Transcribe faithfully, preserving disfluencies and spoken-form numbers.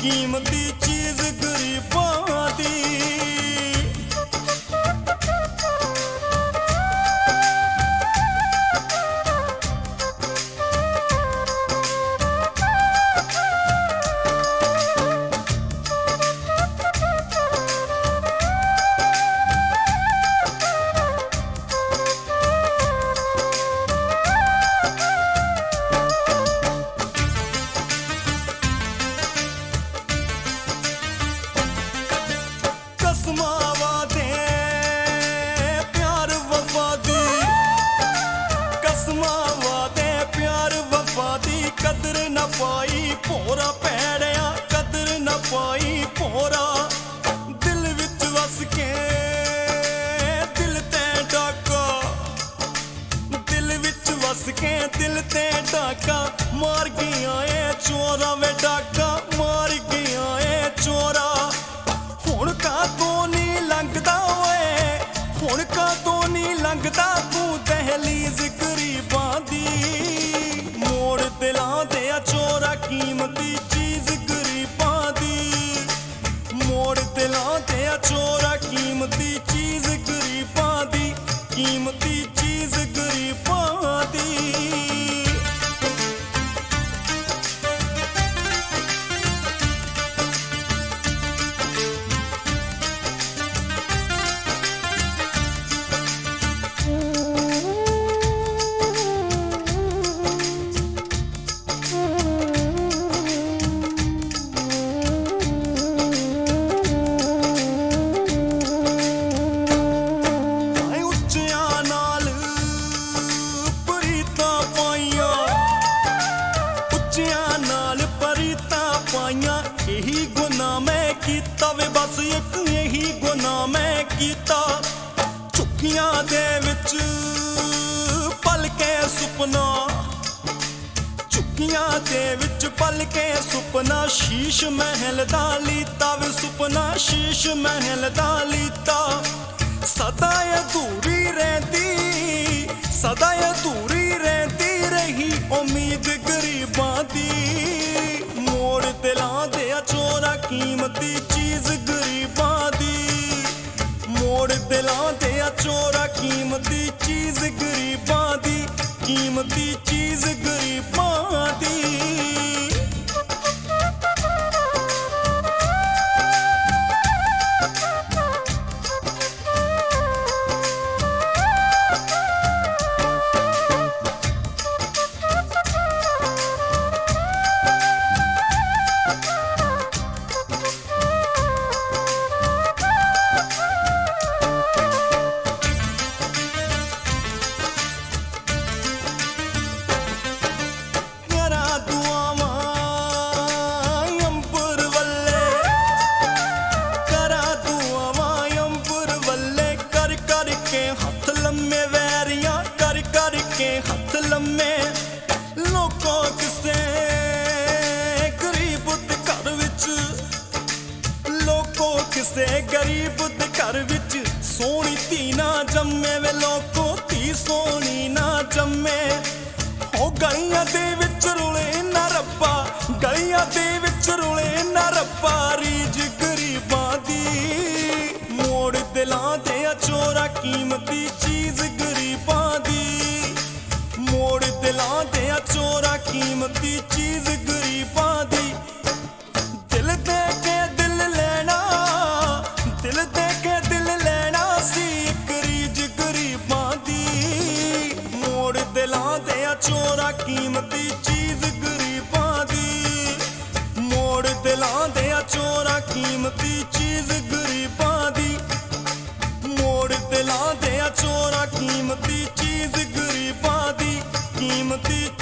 कीमती चीज गरीबां दी। कसमां वादे प्यार वफा दी, कसमां वादे प्यार वफा दी, कदर न पाई भोरा पैड़िया, कदर न पाई भोरा। दिल विच वस के दिल ते डाका, दिल विच वस के दिल ते डाका, मार गया ए चोरा वे डाका, मार गया ए चोरा। हुण का तो नहीं लंघदा ओए, हुण का तो नहीं लंघदा तू दहलीज गरीबां दी। मोड़ दिलां दे चोरा कीमती चीज गरीबां दी, मोड़ दिलां दे चोरा कीमती चीज गरीबां दी, कीमती चीज गरीबां दी। नाल परीता पाइया यही गुनाह मैं कीता वे, बस एक यही गुनाह मैं कीता। झुक्कियां दे विच पल के सुपना, झुक्कियां दे विच पल के सुपना, शीश महल दा लीता वे सुपना, शीश महल दा लीता। सदा अधूरी रहती, सदा अधूरी रहती रही उम्मीद गरीबां दी। मोड़ दिलां दे चोरा कीमती चीज गरीबां दी, मोड़ दिलां दे चोरा कीमती चीज गरीबां दी, कीमती चीज गरीबां दी। हथ लम्मे वैरिया कर कर के हथ लम्मे, लोकों किसे गरीब दे घर विच, लोकों किसे गरीब दे घर विच सोहनी धी ना जम्मे वे, लोकों धी सोहनी ना जम्मे। हो गलियां दे विच रुले ना रब्बा, गलियां दे विच रुले ना रब्बा, रीज गरीबां दी। मोड़ दिलां दे चोरा कीमती चीज गरीबां दी, मोड़ दिलां दे चोरा कीमती चीज गरीबां दी। दिल दे के दिल लेना, दिल दे के दिल लेना सी इक रीज गरीबां दी। मोड़ दिलां दे चोरा कीमती चीज गरीबां दी, मोड़ दिलां दे चोरा कीमती चीज गरीबां दी। मोड़ दिलां दे चोरा कीमती चीज गरीबां दी, कीमती